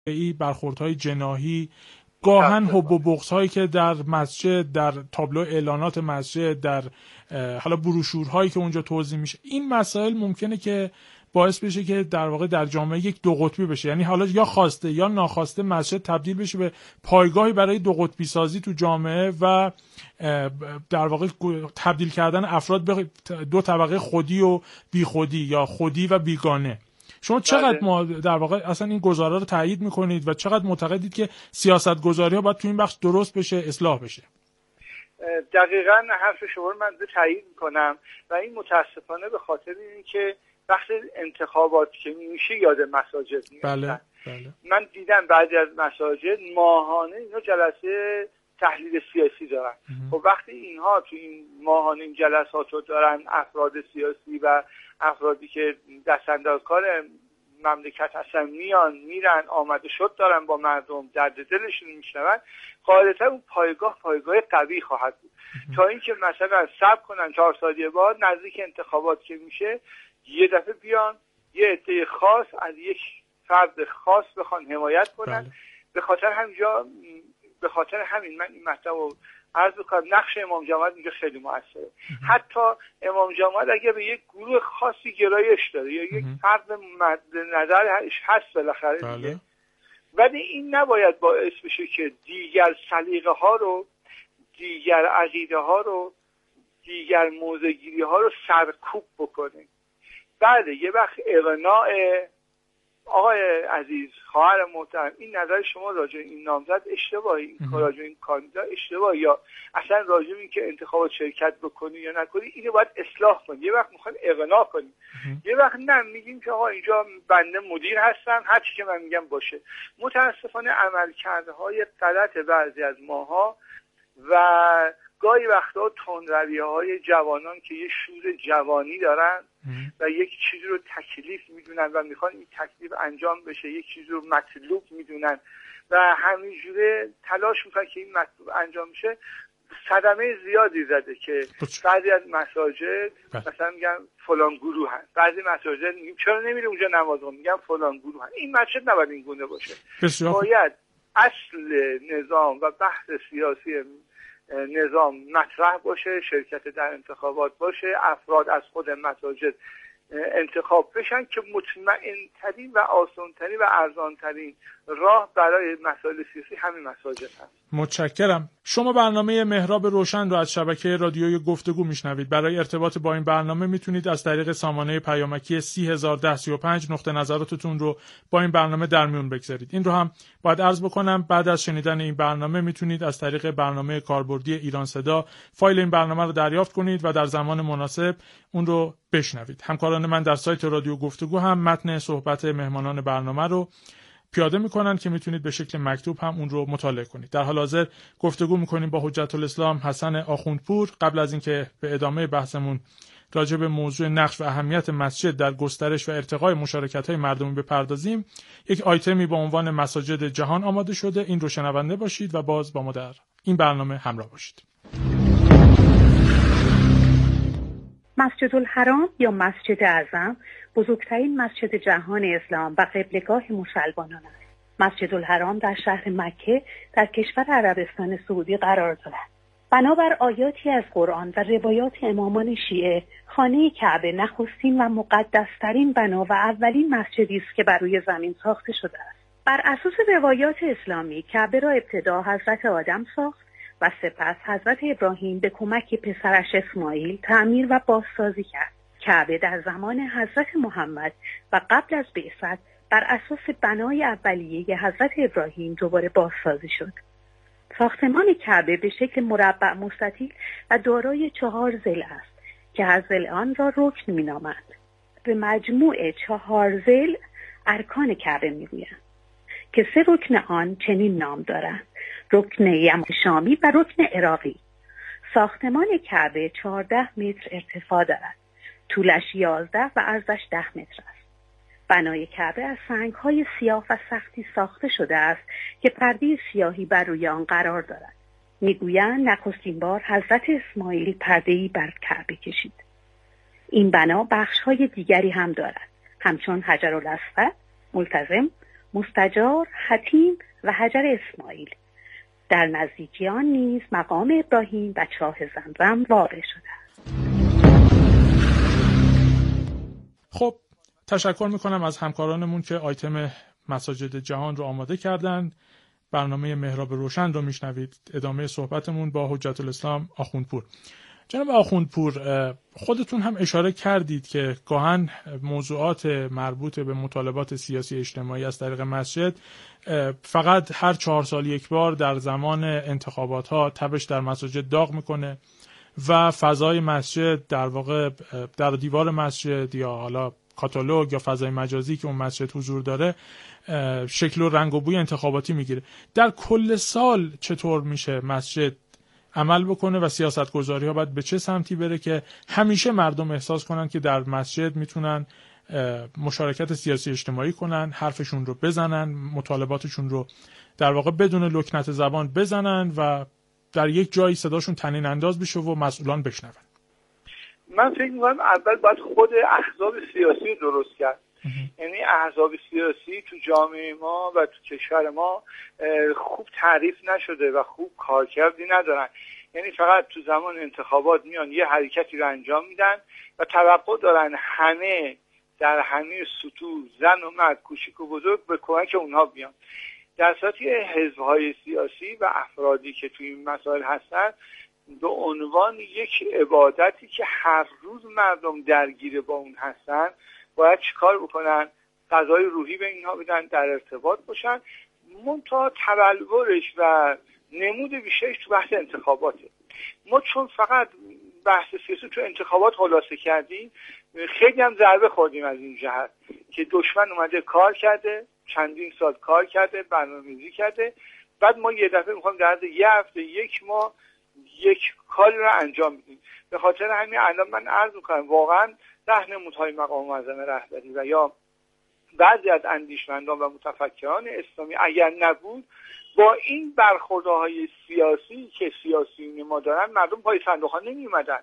برخوردهای جناحی، گاهن حب و بغض‌هایی که در مسجد، در تابلو اعلانات مسجد، در حالا بروشورهایی که اونجا توزیع میشه، این مسائل ممکنه که باعث بشه که در واقع در جامعه یک دو قطبی بشه. یعنی حالا یا خواسته یا ناخواسته مسجد تبدیل بشه به پایگاهی برای دو قطبی سازی تو جامعه و در واقع تبدیل کردن افراد به دو طبقه خودی و بیخودی یا خودی و بیگانه. شما چقدر در واقع اصلا این گزارا رو تایید میکنید و چقدر معتقدید که سیاست گذاری ها باید تو این بخش درست بشه، اصلاح بشه؟ دقیقاً حرف شما رو من تایید میکنم و این متاسفانه به خاطر این که وقت انتخابات که میشه یاد مساجد میاد. بله. من دیدم بعضی از مساجد ماهانه اینا جلسه تحلیل سیاسی دارن. خب وقتی اینها تو این ماهانه این جلسات رو دارن، افراد سیاسی و افرادی که دستاندازکار مملکت هستن میرن آمده شد دارن با مردم، درد دلشون میشنون، غالبا اون پایگاه قوی خواهد بود. تا اینکه مثلا صبر کنن 4 سال بعد نزدیک انتخابات که میشه یه دفعه بیان یه عده خاص از یک فرد خاص بخوان حمایت کنن. به خاطر همین من این مطلب رو عرض بکنم، نقش امام جماعت اینجا خیلی موثره. حتی امام جماعت اگه به یک گروه خاصی گرایش داره یا یک فرد نظرش هست بالاخره دیگه، ولی این نباید باعث بشه که دیگر سلیقه ها رو، دیگر عقیده ها رو، دیگر موضع‌گیری ها رو سرکوب بکنه. بله یه وقت اغناء آقای عزیز، خواهر محترم، این نظر شما راجع این نامزد اشتباهی، این راجع این کاندیدا اشتباهی، یا اصلا راجع این که انتخابات شرکت بکنی یا نکنی اینو باید اصلاح کنی. یه وقت میخوایم اغنا کنیم، یه وقت نه میگیم که آقا اینجا بنده مدیر هستم، هر چی که من میگم باشه. متاسفانه عملکردهای غلط بعضی از ماها و گاهی وقتا تندروی‌های جوانان که یه شور جوانی دارن و یک چیزی رو تکلیف میدونن و میخوان این تکلیف انجام بشه، یک چیزی رو مطلوب میدونن و همینجوره تلاش میکنن که این مطلوب انجام میشه، صدمه زیادی زده که بعضی از مساجد مثلا میگن فلان گروه هست، بعضی مساجد میگن چرا نمیره اونجا نماز خونه، میگن فلان گروه هست. این مسجد نباید این گونه باشه. باید اصل نظام و بحث سیاسی نظام مطرح باشه، شرکت در انتخابات باشه، افراد از خود مساجد انتخاب بشن که مطمئن‌ترین و آسان‌ترین و ارزان‌ترین راه برای مسائل سیاسی همین مساجد هست. متشکرم. شما برنامه محراب روشن رو از شبکه رادیوی گفتگو میشنوید. برای ارتباط با این برنامه میتونید از طریق سامانه پیامکی 30105 نقطه نظراتتون رو با این برنامه در میون بگذارید. این رو هم باید عرض بکنم، بعد از شنیدن این برنامه میتونید از طریق برنامه کاربردی ایران صدا فایل این برنامه رو دریافت کنید و در زمان مناسب اون رو بشنوید. همکاران من در سایت رادیو گفتگو هم متن صحبت مهمانان برنامه رو پیاده میکنن که میتونید به شکل مکتوب هم اون رو مطالعه کنید. در حال حاضر گفتگو میکنیم با حجت الاسلام حسن آخوندپور. قبل از اینکه به ادامه بحثمون راجع به موضوع نقش و اهمیت مسجد در گسترش و ارتقای مشارکت‌های مردمی بپردازیم، یک آیتمی با عنوان مساجد جهان آماده شده. این رو شنونده باشید و باز با ما در این برنامه همراه باشید. مسجد الحرام یا مسجد اعظم بزرگترین مسجد جهان اسلام و قبله‌گاه مسلمانان است. مسجد الحرام در شهر مکه در کشور عربستان سعودی قرار دارد. بنابر آیاتی از قرآن و روایات امامان شیعه، خانه کعبه نخستین و مقدسترین بنا و اولین مسجدی است که بر روی زمین ساخته شده است. بر اساس روایات اسلامی کعبه را ابتدا حضرت آدم ساخت و سپس حضرت ابراهیم به کمک پسرش اسماعیل تعمیر و بازسازی کرد. کعبه در زمان حضرت محمد و قبل از بعثت بر اساس بنای اولیه حضرت ابراهیم دوباره بازسازی شد. ساختمان کعبه به شکل مربع مستطیل و دارای 4 ضلع است که هر ضلع آن را رکن می‌نامند. به مجموع 4 ضلع ارکان کعبه می‌گویند که 3 رکن آن چنین نام دارند: رکن یمن شامی و رکن عراقی. ساختمان کعبه 14 متر ارتفاع دارد. طولش 11 و عرضش 10 متر است. بنای کعبه از سنگ‌های سیاه و سختی ساخته شده است که پرده سیاهی بر روی آن قرار دارد. میگویند نخستین بار حضرت اسماعیل پرده‌ای بر کعبه کشید. این بنا بخش‌های دیگری هم دارد، همچون حجرالاسود، ملتزم، مستجار، حتیم و حجر اسماعیل. در نزدیکی آن نیز مقام ابراهیم و چاه زمزم واقع شده است. خب تشکر میکنم از همکارانمون که آیتم مساجد جهان رو آماده کردند. برنامه محراب روشن رو میشنوید. ادامه صحبتمون با حجت الاسلام آخوندپور. جناب آخوندپور، خودتون هم اشاره کردید که گاهن موضوعات مربوط به مطالبات سیاسی اجتماعی از طریق مسجد فقط هر 4 سال یک بار در زمان انتخابات ها تبش در مساجد داغ میکنه و فضای مسجد در واقع در دیوار مسجد یا حالا کاتالوگ یا فضای مجازی که اون مسجد حضور داره شکل و رنگ و بوی انتخاباتی میگیره. در کل سال چطور میشه مسجد عمل بکنه و سیاستگذاری ها باید به چه سمتی بره که همیشه مردم احساس کنن که در مسجد میتونن مشارکت سیاسی اجتماعی کنن، حرفشون رو بزنن، مطالباتشون رو در واقع بدون لکنت زبان بزنن و در یک جایی صداشون طنین انداز بشه و مسئولان بشنون. من فکر می‌کنم اول باید خود احزاب سیاسی رو درست کرد. یعنی احزاب سیاسی تو جامعه ما و تو کشور ما خوب تعریف نشده و خوب کارکردی ندارن. یعنی فقط تو زمان انتخابات میان یه حرکتی رو انجام میدن و توقع دارن همه در همه سطوح، زن و مرد، کوچیک و بزرگ، به کمک اونها بیان. در صورتی حزب‌های سیاسی و افرادی که توی این مسائل هستن به عنوان یک عبادتی که هر روز مردم درگیر با اون هستن باید چیکار بکنن؟ غذای روحی به اینها بدن، در ارتباط باشن. منتها تبلورش و نمود بیشترش تو بحث انتخاباته. ما چون فقط بحث سیاسی تو انتخابات خلاصه کردیم، خیلی هم ضربه خوردیم از این جهت که دشمن اومده کار کرده، چندین سال کار کرده، برنامه‌ریزی کرده، بعد ما یه دفعه میخوایم در عرض یه هفته، یک ماه یک کاری رو انجام بدیم. به خاطر همین الان من عرض میکنم واقعا راهنمودهای مقام معظم رهبری و یا بعضی از اندیشمندان و متفکران اسلامی اگر نبود، با این برخوردهای سیاسی که سیاسیون ما دارن مردم پای صندوق ها نمی اومدن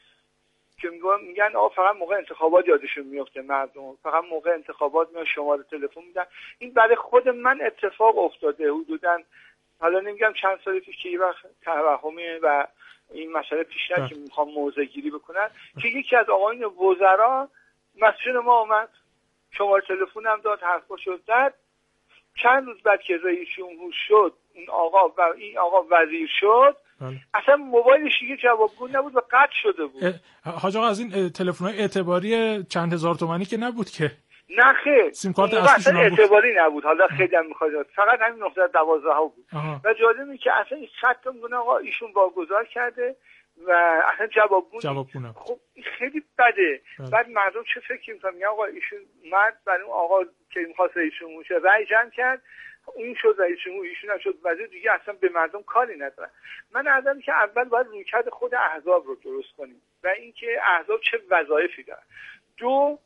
که میگن آقا فقط موقع انتخابات یادشون میفته مردم، فقط موقع انتخابات میان شماره تلفن میدن. این برای خود من اتفاق افتاده حدوداً، حالا نمیگم چند سال پیش که یه وقت توهمه و این مسئله پیش نیاد که میخوام موضع گیری بکنن که یکی از آقایون وزرا مسجد ما اومد، شماره تلفن هم داد، حرفاشو زد. چند روز بعد که رئیس جمهور شد این آقا و این آقا وزیر شد، اصلا موبایلش دیگه جوابگو نبود و قطع شده بود. حاج آقا از این تلفن‌های اعتباری چند هزار تومانی که نبود که؟ نه خیر، سیم کارت اصلا اعتباری نبود. حالا خیلی هم می‌خواد فقط همین 912 ها بود. و جالبه که اصلا این خط میگه آقا ایشون واگذار کرده و اصلا جوابگو نبود. خب این خیلی بده. بعد مردم چه فکر می‌کنن؟ میگن آقا ایشون مرد برای اون آقا که می‌خواست رئیس جمهور شه رأی جمع کرد، اون شد رئیس جمهور، ایشون هم شد وزیر، دیگه اصلا به مردم کاری نداره. من عرضم که اول باید رویکرد خود احزاب رو درست کنیم و اینکه احزاب چه وظایفی دارن. دو،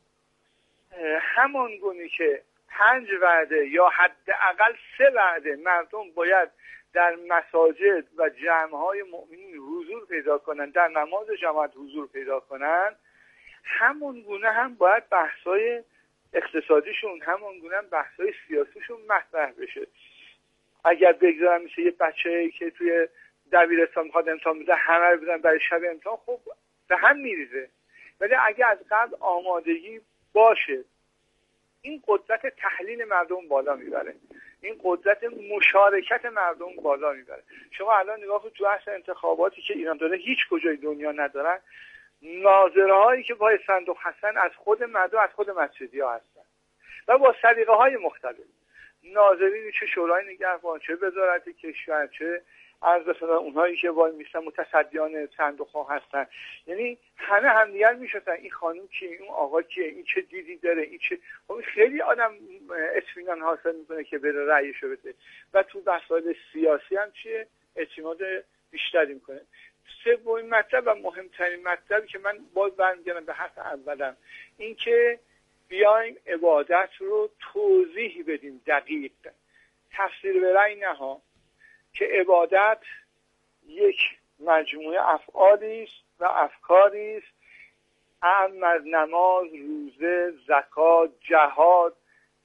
همان گونه که 5 وعده یا حداقل 3 وعده مردم باید در مساجد و جمع‌های مؤمنین حضور پیدا کنن، در نماز جماعت حضور پیدا کنن، همون گونه هم باید بحث‌های اقتصادیشون، همون گونه هم بحث‌های سیاسیشون مطرح بشه. اگر بگذارم میشه یه بچه‌ای که توی دبیرستان میخواد امتحان بده همه رو بدن برای شب امتحان، خب به هم میریزه. ولی اگه از قبل آمادگی باشه، این قدرت تحلیل مردم بالا میبره، این قدرت مشارکت مردم بالا میبره. شما الان نگاه کنید تو بحث انتخاباتی که ایران داره هیچ کجای دنیا ندارن، ناظرهایی که با صندوق هستن از خود مردم، از خود مسجدی ها هستن و با سلیقه های مختلف. ناظرین چه شورای نگهبان، چه وزارت کشور، چه عرض مثلا اونهایی که وای میستن متصدیان صندوق ها هستن، یعنی همه همدیگر میشدن این خانم کیه، این آقا کیه، این چه دیدی داره، این چه، خب خیلی آدم اطمینان حاصل میکنه که بره رأیشو بده و تو مسائل سیاسی هم چیه اعتماد بیشتری میکنه. سومین مطلب و مهمترین مطلبی که من باز برمیگردم به حرف اولم، این که بیایم عبادت رو توضیح بدیم دقیق، تفسیر به رأی نها، که عبادت یک مجموعه افعالی است و افکاری است، اعم از نماز، روزه، زکات، جهاد،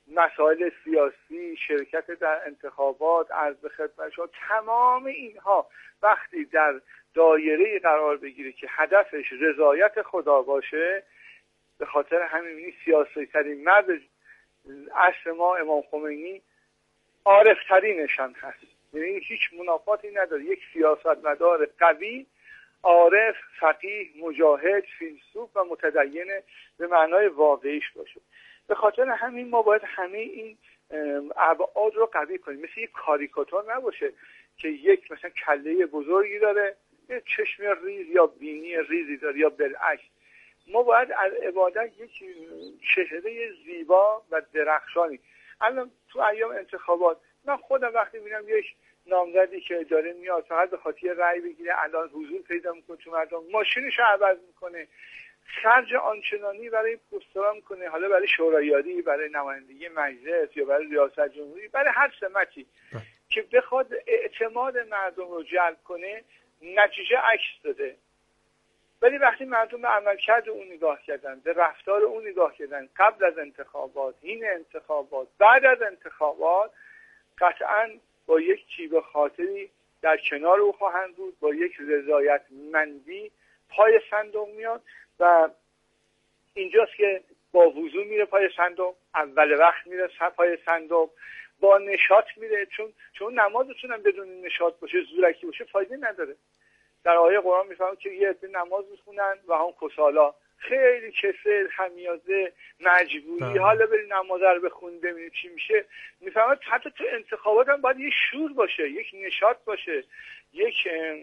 مسائل سیاسی، شرکت در انتخابات، عرض به خدمت شما، تمام اینها وقتی در دایره قرار بگیره که هدفش رضایت خدا باشه، به خاطر همین سیاسی ترین مرد عصر ما امام خمینی عارف ترینش هم هست، یعنی هیچ منافاتی نداره، یک سیاستمدار قوی، عارف، فقیه، مجاهد، فیلسوف و متدین به معنای واقعیش باشه. به خاطر همین ما باید همه این ابعاد رو قوی کنیم، مثل یک کاریکاتور نباشه که یک مثلا کله بزرگی داره، یک چشم ریز یا بینی ریزی داره یا بالعکس. ما باید از عبادت یک چهره زیبا و درخشانی. الان تو ایام انتخابات من خودم وقتی میبینم یک نامزدی که داره میاد فقط به خاطر رأی بگیره، الان حضور پیدا میکنه تو مردم، ماشینش رو عوض میکنه، خرج آنچنانی برای پسترا میکنه، حالا برای شوراییاری، برای نمایندگی مجلس یا برای ریاست جمهوری، برای هر سمتی که بخواد اعتماد مردم رو جلب کنه، نتیجه عکس داده. ولی وقتی مردم به عملکرد اون نگاه کردن، به رفتار اون نگاه کردن، قبل از انتخابات، حین انتخابات، بعد از انتخابات، قطعاً با یک تیب خاطری در کنار او خواهند بود، با یک رضایتمندی پای صندوق میاد و اینجاست که با وضو میره پای صندوق، اول وقت میره پای صندوق، با نشاط میره، چون نمازتون هم بدون نشاط باشه، زورکی باشه، فایده نداره. در آیه قرآن میفهمم که یه عده نماز میخونن و هم کسالا، خیلی کسل، خمیازه، مجبوری، حالا بری نماز رو بخونی ببینی چی میشه. میفهمم حتی تو انتخابات هم باید یه شور باشه، یک نشاط باشه، یک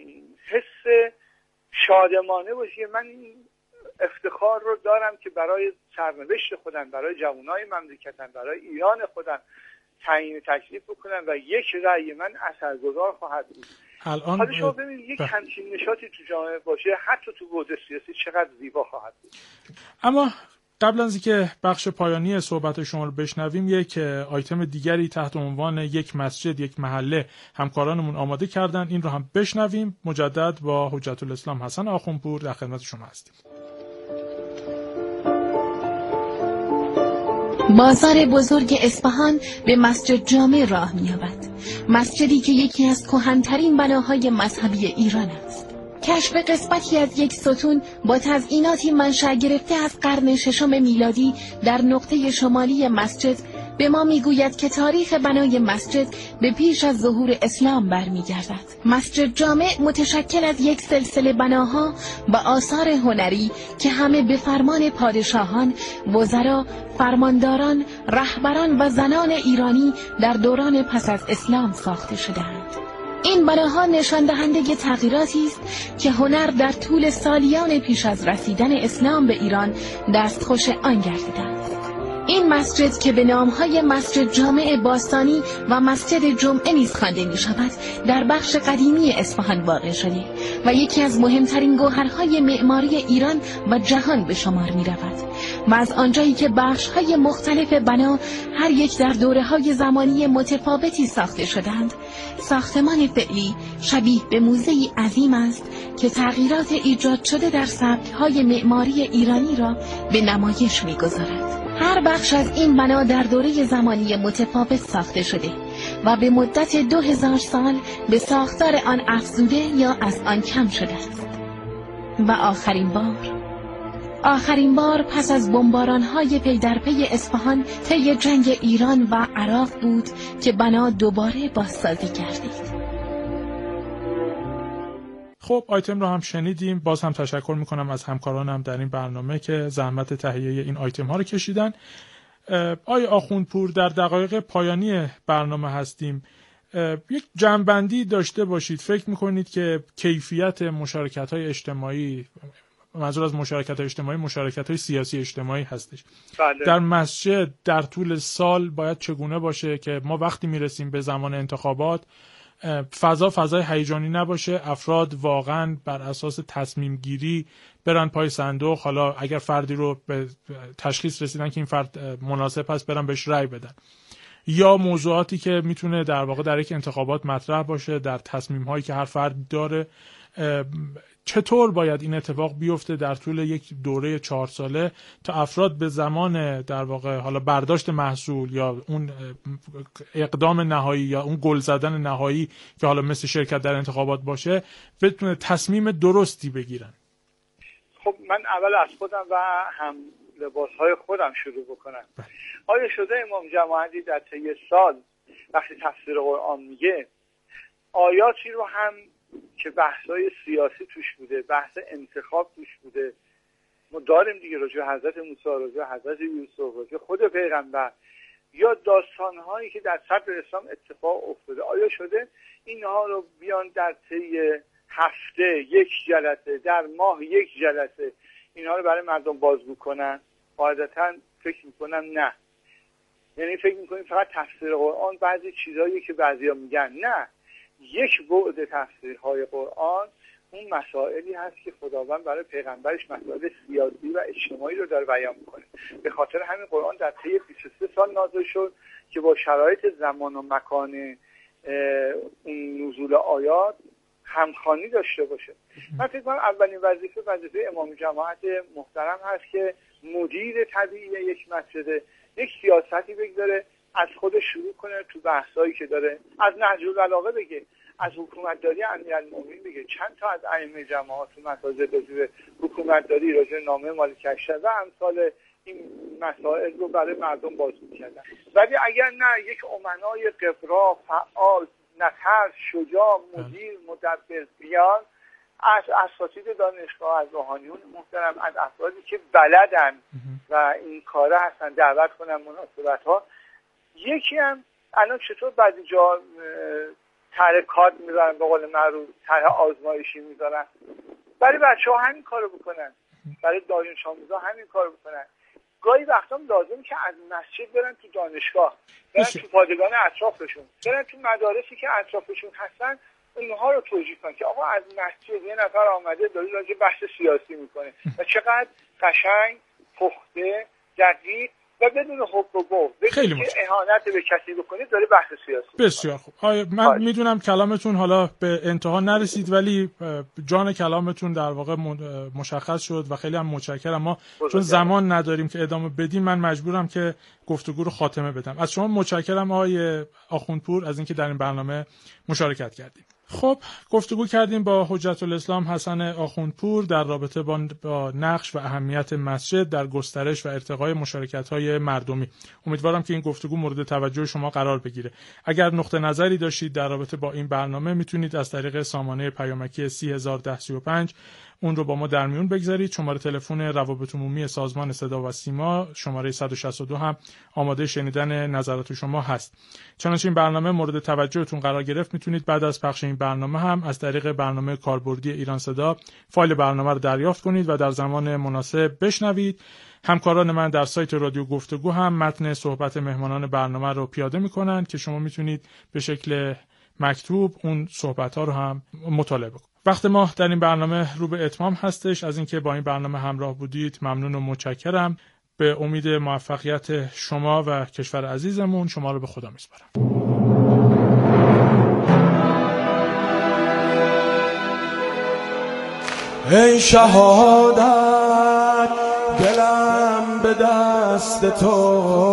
حس شادمانه باشه. من این افتخار رو دارم که برای سرنوشت خودم، برای جوانای مملکتم، برای ایران خودم تعیین تکلیف بکنم و یک رأی من اثرگذار خواهد بود. حالا شما ببینید یک همچین نشاطی تو جامعه باشه، حتی تو بعد سیاسی چقدر زیبا خواهد بود. اما قبل از اینکه بخش پایانی صحبت شما رو بشنویم، یک آیتم دیگری تحت عنوان یک مسجد یک محله همکارانمون آماده کردن، این رو هم بشنویم. مجدد با حجت الاسلام حسن آخوندپور در خدمت شما هستیم. بازار بزرگ اصفهان به مسجد جامع راه می‌یابد، مسجدی که یکی از کهن‌ترین بناهای مذهبی ایران است. کشف قسمتی از یک ستون با تزئیناتی منشأ گرفته از قرن ششم میلادی در نقطه شمالی مسجد به ما میگوید که تاریخ بنای مسجد به پیش از ظهور اسلام برمیگردد. مسجد جامع متشکل از یک سلسله بناها و آثار هنری که همه به فرمان پادشاهان، وزرا، فرمانداران، رهبران و زنان ایرانی در دوران پس از اسلام ساخته شده‌اند. این بناها نشان دهنده تغییراتی است که هنر در طول سالیان پیش از رسیدن اسلام به ایران دستخوش آن گردیده است. این مسجد که به نامهای مسجد جامع باستانی و مسجد جمعه نیز خوانده می شود، در بخش قدیمی اصفهان واقع شده و یکی از مهمترین گوهرهای معماری ایران و جهان به شمار می رود. و از آنجایی که بخشهای مختلف بنا هر یک در دوره‌های زمانی متفاوتی ساخته شدند، ساختمان فعلی شبیه به موزه‌ای عظیم است که تغییرات ایجاد شده در سبک‌های معماری ایرانی را به نمایش می‌گذارد. هر بخش از این بنا در دوره زمانی متفاوت ساخته شده و به مدت 2000 سال به ساختار آن افزوده یا از آن کم شده است. و آخرین بار پس از بمباران‌های پی در پی اصفهان طی جنگ ایران و عراق بود که بنا دوباره بازسازی گردید. خب آیتم رو هم شنیدیم. باز هم تشکر میکنم از همکارانم در این برنامه که زحمت تهیه این آیتم ها رو کشیدن. آقای آخوندپور، در دقایق پایانی برنامه هستیم. یک جمع‌بندی داشته باشید. فکر میکنید که کیفیت مشارکت‌های اجتماعی، منظور از مشارکت‌های اجتماعی مشارکت‌های سیاسی اجتماعی هستش، بله. در مسجد در طول سال باید چگونه باشه که ما وقتی میرسیم به زمان انتخابات فضای هیجانی نباشه، افراد واقعا بر اساس تصمیم گیری برن پای صندوق، حالا اگر فردی رو به تشخیص رسیدن که این فرد مناسب هست برن بهش رأی بدن، یا موضوعاتی که میتونه در واقع در یک انتخابات مطرح باشه، در تصمیم هایی که هر فرد داره چطور باید این اتفاق بیفته در طول یک دوره 4 ساله تا افراد به زمان در واقع حالا برداشت محصول یا اون اقدام نهایی یا اون گل زدن نهایی که حالا مثل شرکت در انتخابات باشه بتونه تصمیم درستی بگیرن؟ خب من اول از خودم و هم لباسهای خودم شروع بکنم. آیا شده امام جماعتی در طی سال وقتی تفسیر قرآن میگه آیاتی رو هم که بحثای سیاسی توش بوده، بحث انتخاب توش بوده، ما داریم دیگه راجع به حضرت موسی، راجع به حضرت یوسف، راجع به خود پیغمبر، یا داستانهایی که در صدر اسلام اتفاق افتاده، آیا شده اینها رو بیان در طی هفته یک جلسه، در ماه یک جلسه اینها رو برای مردم بازگو کنن؟ قاعدتا فکر میکنم نه. یعنی فکر میکنیم فقط تفسیر قرآن بعضی چیزایی که بعضیا میگن، نه، یک بعد تفسیرهای قرآن اون مسائلی هست که خداوند برای پیغمبرش مسائل سیاسی و اجتماعی رو داره بیان میکنه. به خاطر همین قرآن در طی 23 سال نازل شد که با شرایط زمان و مکان اون نزول آیات همخوانی داشته باشه. من فکر کنم اولین وظیفه امام جماعت محترم هست که مدیر طبیعی یک مسجد یک سیاستی بگذاره، از خودش شروع کنه، تو بحثایی که داره از نهج البلاغه بگه، از حکومتداری امیرالمومنین بگه، چند تا از ائمه جماعت تو مساجد راجع به حکومتداری، راجع به نامه مالک اشتر و امثال این مسائل رو برای مردم بازگو کردن. ولی اگر نه یک امنای قبرا، فعال، نتر، شجاع، مدیر، مدبر بیان از اساتید دانشگاه، از روحانیون محترم، از افرادی که بلدن و این کاره هستن دعوت کنن مناسبت ها. یکی هم الان چطور بعضی جا طرح کارت میذارن، به قول معروف طرح آزمایشی میذارن، برای بچه ها همین کارو بکنن، برای دانش آموزا همین کارو بکنن. گاهی وقتا لازم که از مسجد برن تو دانشگاه، برن تو پادگان اطرافشون، برن تو مدارسی که اطرافشون هستن، اونها رو توجیه کنن که آقا از مسجد یه نفر آمده داره راجع بحث سیاسی میکنه و چقدر قشنگ، پخته، دقیق و بدون حب و بغض، بدون که اهانت به کسی بکنید داره بحث سیاسی. بسیار خوب. من میدونم کلامتون حالا به انتها نرسید ولی جان کلامتون در واقع مشخص شد و خیلی هم متشکرم. ما چون زمان نداریم که ادامه بدیم من مجبورم که گفتگو رو خاتمه بدم. از شما متشکرم آقای آخوندپور از اینکه در این برنامه مشارکت کردید. خب گفتگو کردیم با حجت الاسلام حسن آخوندپور در رابطه با نقش و اهمیت مسجد در گسترش و ارتقای مشارکت‌های مردمی. امیدوارم که این گفتگو مورد توجه شما قرار بگیره. اگر نقطه نظری داشتید در رابطه با این برنامه میتونید از طریق سامانه پیامکی 30105 اون رو با ما در میون بگذارید. شماره تلفن روابط عمومی سازمان صدا و سیما شماره 162 هم آماده شنیدن نظرات شما هست. چنانچه این برنامه مورد توجهتون قرار گرفت میتونید بعد از پخش این برنامه هم از طریق برنامه کاربردی ایران صدا فایل برنامه رو دریافت کنید و در زمان مناسب بشنوید. همکاران من در سایت رادیو گفتگو هم متن صحبت مهمانان برنامه رو پیاده میکنن که شما میتونید به شکل مکتوب اون صحبت‌ها رو هم مطالعه کنید. وقت ما در این برنامه رو به اتمام هستش. از اینکه با این برنامه همراه بودید ممنون و متشکرم. به امید موفقیت شما و کشور عزیزمون شما رو به خدا میسپارم. ای شهادت دلم به دست تو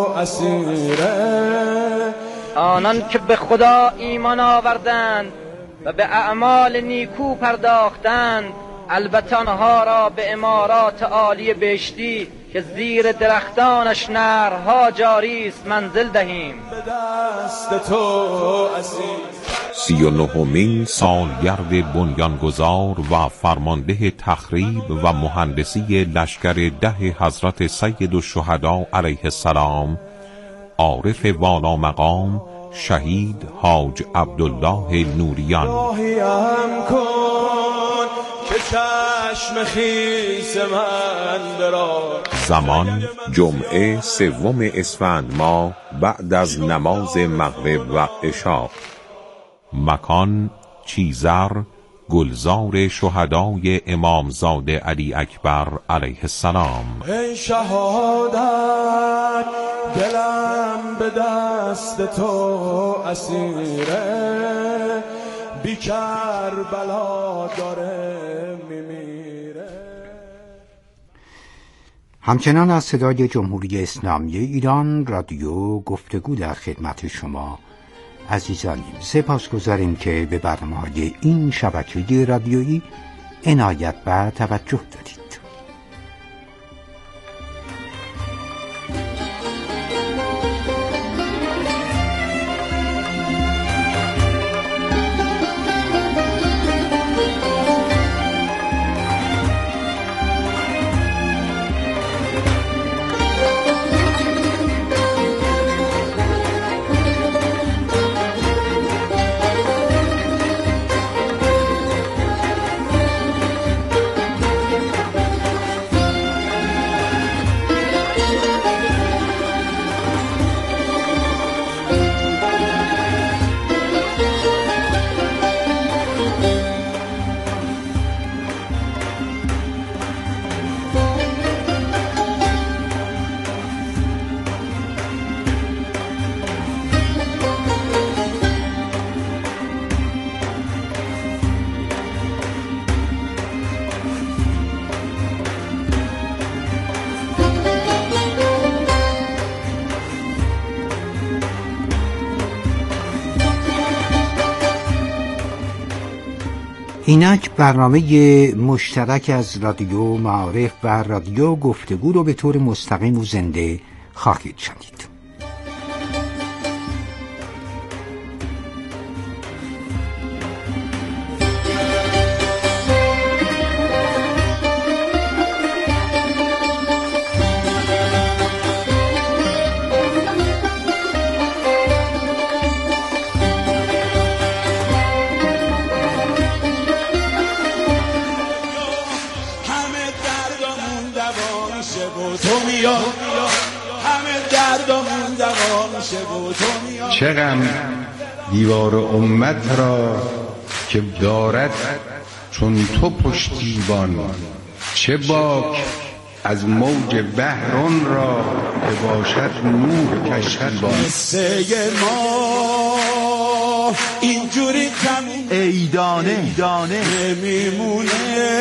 اسیره، آنان که به خدا ایمان آوردند و به اعمال نیکو پرداختند البته آنها را به امارات عالی بهشتی که زیر درختانش نهرها جاری است منزل دهیم. به دست تو اسیر. 39مین سالگرد بنیانگذار و فرمانده تخریب و مهندسی لشکر 10 حضرت سید الشهدا علیه السلام عارف والا مقام شهید حاج عبدالله نوریان. راهیم کن که چشم خیس من برا. زمان جمعه 3 اسفند ماه بعد از نماز مغرب و عشا. مکان چیزر گلزار شهدای امامزاده علی اکبر علیه السلام. ای شهادت دلم به دست تو اسیره، بی کربلا داره میمیره. همچنان از صدای جمهوری اسلامی ایران رادیو گفتگو در خدمت شما عزیزانیم. سپاسگزاریم که به برنامه‌های این شبکه رادیویی عنایت و توجه دارید. اینک برنامه مشترک از رادیو معارف و رادیو گفتگو رو به طور مستقیم و زنده خواهید شنید. چه غم دیوار امت را که دارد چون تو پشتیبان، چه باک از موج بحران را که باشد نور کشتیبان. قصه ما اینجوری ایدانه نمیمونه،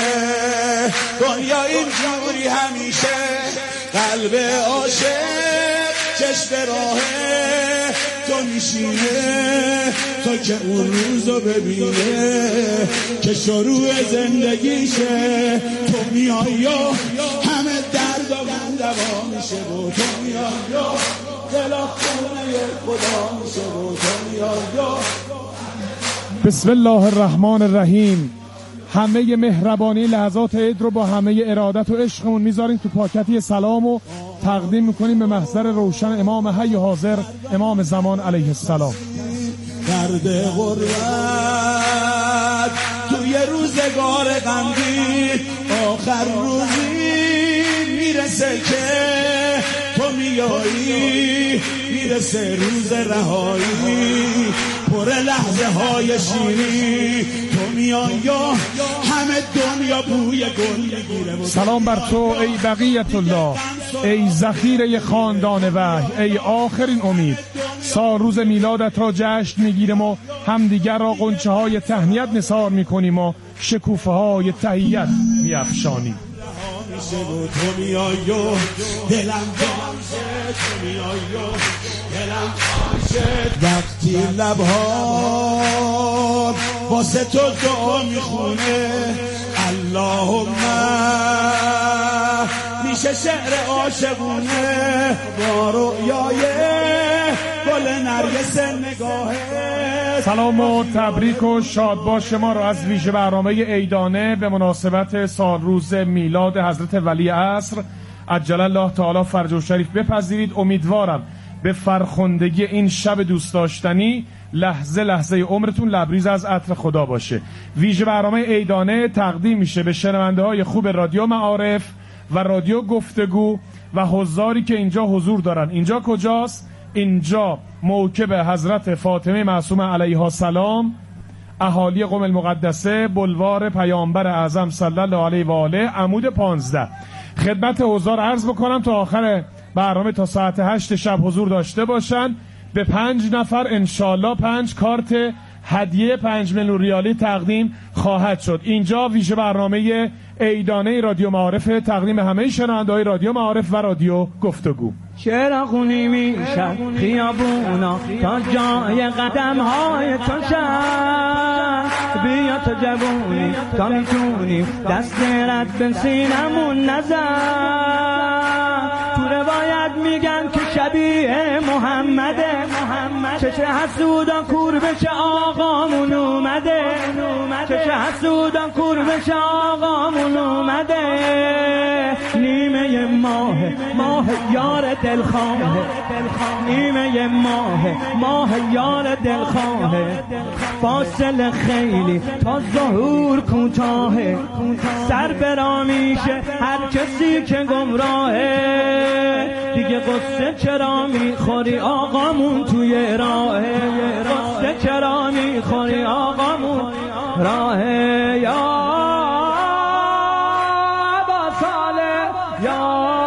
دنیا اینجوری همیشه قلب عاشق چشم راهه تو میشینه تا که اون روزو ببینه که شروع زندگیشه. تو میای و همه دردامون دوا میشه و تو میای و دلا خونه خدا میشه و تو میای و. بسم الله الرحمن الرحیم. همه مهربانی لحظات عید رو با همه ارادت و عشقمون میذاریم تو پاکتی سلام و تقدیم میکنیم به محضر روشن امام حی حاضر امام زمان علیه السلام. درد غربت توی روزگار غمگین آخر روزی میرسه که تو میایی، میرسه روز رهایی پر لحظه های شیری. تو میایی همه دنیا بوی گل میگیره. سلام بر تو ای بقیت الله، ای ذخیره خاندان وحی، ای آخرین امید. سال روز میلادت را جشن میگیریم و همدیگر را غنچه های تهنیت نثار میکنیم و شکوفه های تحیت میافشانیم. تو میایی و دلم باشه، تو میایی و دلم باشه. وقتی لبها واسه تو دعا میخونه اللهم میشه شعر عاشقونه با رؤیای گل نرگس نگاهه. سلام و تبریک و شادباش ما رو از ویژه برنامه عیدانه به مناسبت سال روز میلاد حضرت ولی عصر عجل الله تعالی فرجه و شریف بپذیرید. امیدوارم به فرخندگی این شب دوست داشتنی لحظه لحظه عمرتون لبریز از عطر خدا باشه. ویژه برنامه عیدانه تقدیم میشه به شنونده های خوب رادیو معارف و رادیو گفتگو و حضاری که اینجا حضور دارن. اینجا کجاست؟ اینجا موکب حضرت فاطمه معصومه علیها السلام، اهالی قم المقدسه، بلوار پیامبر اعظم صلی الله علیه و آله، عمود 15. خدمت حضار عرض بکنم تا آخر برنامه تا ساعت 8 شب حضور داشته باشن. به 5 نفر انشالله 5 کارت هدیه 5 میلیون ریالی تقدیم خواهد شد. اینجا ویژه برنامه عیدانه رادیو معارف تقدیم همه شنونده‌های رادیو معارف و رادیو گفتگو. چراغونی میشن خیابونا تا جای قدم های تو شن، بیا تو جوونی تا میتونی دست رد به سینمون نزن. تو روایت میگن که شبیه محمده، چه حسودان کور بشه آقامون اومده، چه حسودان کور بشه آقامون اومده. نیمه ماه یار دلخواه، نیمه ماه یار دلخواه، فاصله خیلی تا ظهور کوتاهه، سر برا میشه هر کسی که گمراهه. دیگه قصه چرا میخوری آقامون توی راهه، قصه چرا میخوری آقامون راهه. یا ابا صالح، یا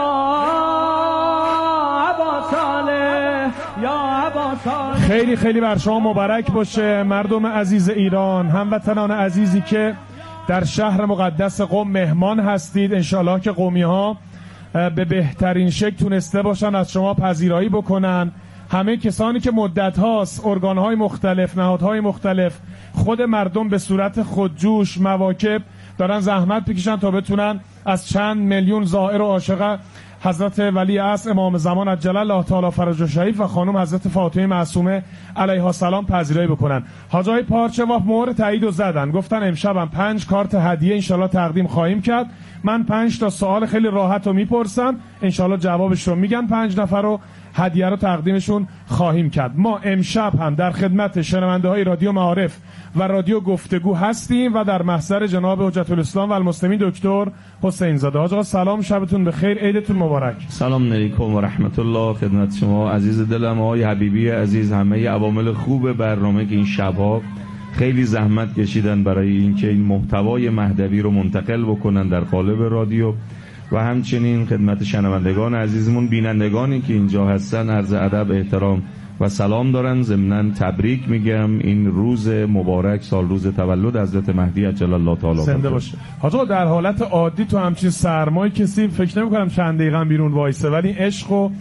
ابا صالح، یا ابا صالح. خیلی خیلی بر شما مبارک باشه مردم عزیز ایران، هموطنان عزیزی که در شهر مقدس قم مهمان هستید. انشالله که قمی ها به بهترین شکل تونسته باشن از شما پذیرایی بکنن. همه کسانی که مدت هاست ارگانهای مختلف، نهادهای مختلف، خود مردم به صورت خودجوش مواکب دارن زحمت بکشن تا بتونن از چند میلیون زائر و عاشق حضرت ولی عصر امام زمان عجل الله تعالی فرجه شریف و خانم حضرت فاطمه معصومه علیها السلام پذیرایی بکنن. حاجای پارچه و مهر تایید و زدن، گفتن امشبم 5 کارت هدیه انشالله تقدیم خواهیم کرد. من 5 تا سوال خیلی راحت رو میپرسم، انشالله جوابش رو میگن، 5 نفر رو هدیه رو تقدیمشون خواهیم کرد. ما امشب هم در خدمت شنونده های رادیو معارف و رادیو گفتگو هستیم و در محضر جناب حجت الاسلام و المسلمین دکتر حسین زاده. آقا سلام، شبتون بخیر، عیدتون مبارک. سلام علیکم و رحمت الله خدمت شما عزیز دلم، آقای حبیبی عزیز، همه عوامل خوب برنامه که این شبها خیلی زحمت کشیدن برای اینکه این محتوای مهدوی رو منتقل بکنن در قالب رادیو، و همچنین خدمت شنوندگان عزیزمون، بینندگانی که اینجا هستن عرض ادب، احترام و سلام دارن. ضمناً تبریک میگم این روز مبارک، سال روز تولد حضرت مهدی عجل الله تعالی زنده باشه. حاجا در حالت عادی تو همچین سرمای کسی فکر نمی‌کنم چند دقیقه بیرون وایسه، ولی عشق و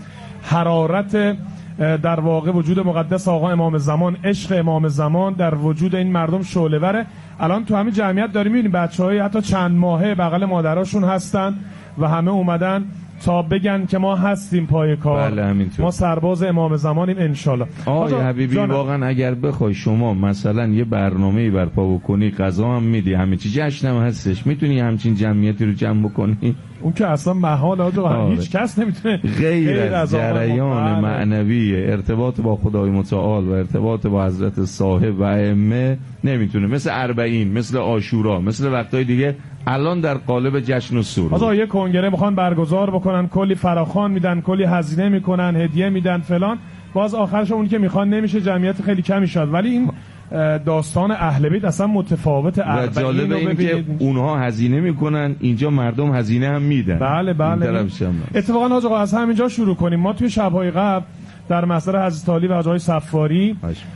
حرارت در واقع وجود مقدس آقا امام زمان، عشق امام زمان در وجود این مردم شعله‌وره. الان تو همین جمعیت داریم می‌بینیم بچه‌های حتی چند ماهه بغل مادراشون هستن و همه اومدن تا بگن که ما هستیم پای کار. بله همینطور. ما سرباز امام زمانیم انشالله. آقای حبیبی واقعا اگر بخوای شما مثلا یه برنامه‌ای برپا بکنی، غذا هم میدی، همه چی جشن هم هستش، میتونی همچین جمعیتی رو جمع بکنی؟ اون که اصلا محال آقا، هیچ کس نمیتونه غیر از جریان معنوی ارتباط با خدای متعال و ارتباط با حضرت صاحب و ائمه نمیتونه. مثل اربعین، مثل عاشورا، مثل وقتای دیگه الان در قالب جشن و سرور. آقا یه کنگره میخوان برگزار بکنن، کلی فراخوان میدن، کلی هزینه میکنن، هدیه میدن فلان، باز آخرش اون که میخوان نمیشه، جمعیت خیلی کمی شد. ولی این داستان اهل بیت اصلا متفاوت. و جالب این که اونها هزینه میکنن، اینجا مردم هزینه هم میدن. بله بله. اتفاقا آقا از همینجا شروع کنیم. ما توی شب‌های قبل در محضر حضرت علی و حاجی صفاری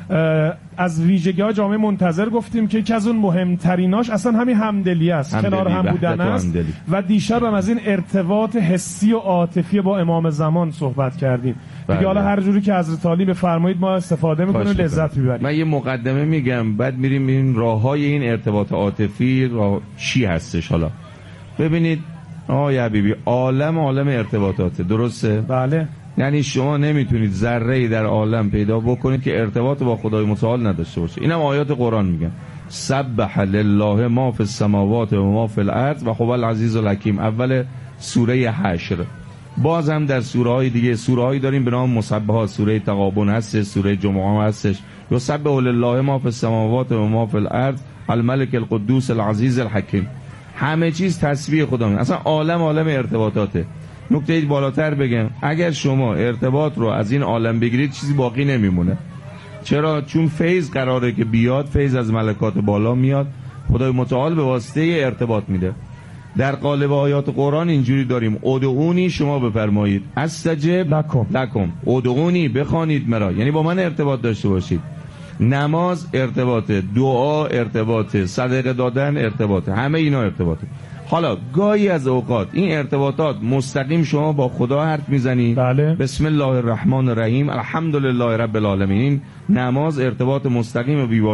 از ویژگی‌های جامعه منتظر گفتیم که یکی از اون مهمتریناش اصلا همین همدلی است، کنار هم بودن است. و دیشب هم از این ارتباط حسی و عاطفی با امام زمان صحبت کردیم. دیگه حالا هر جوری که حضرت علی بفرمایید ما استفاده می‌کنیم، لذت می‌بریم. من یه مقدمه میگم، بعد میریم این راه‌های این ارتباط عاطفی چی هستش. حالا ببینید آقای حبیبی، عالم ارتباطاته، درسته؟ بله. یعنی شما نمیتونید ذره‌ای در عالم پیدا بکنید که ارتباط با خدای متعال نداشته باشه. اینم آیات قرآن میگن سبح لله ما فی السماوات و ما فی الارض و هو العزیز الحکیم، اول سوره حشر. باز هم در سوره‌های دیگه، سوره‌هایی داریم به نام مسبحات، سوره تغابن هست، سوره جمعه هستش. یسبح لله ما فی السماوات و ما فی الارض الملک القدوس العزیز الحکیم. همه چیز تسبیح خدا میگه. اصلا عالم ارتباطاته. نکته بالاتر بگم، اگر شما ارتباط رو از این عالم بگیرید چیزی باقی نمیمونه. چرا؟ چون فیض قراره که بیاد، فیض از ملکات بالا میاد، خدای متعال به واسطه ارتباط میده. در قالب آیات قرآن اینجوری داریم ادعونی، شما بفرمایید استجب لکم، ادعونی بخوانید مرا، یعنی با من ارتباط داشته باشید. نماز ارتباطه، دعا ارتباطه، صدقه دادن ارتباطه، همه اینا ارتباطه. حالا گاهی از اوقات این ارتباطات مستقیم شما با خدا حرف میزنی، بله. بسم الله الرحمن الرحیم الحمدلله رب العالمین. نماز ارتباط مستقیم